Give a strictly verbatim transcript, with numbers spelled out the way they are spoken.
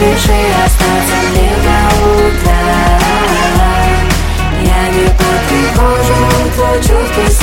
реши остаться мне до утра. Я не потревожу твой чуткий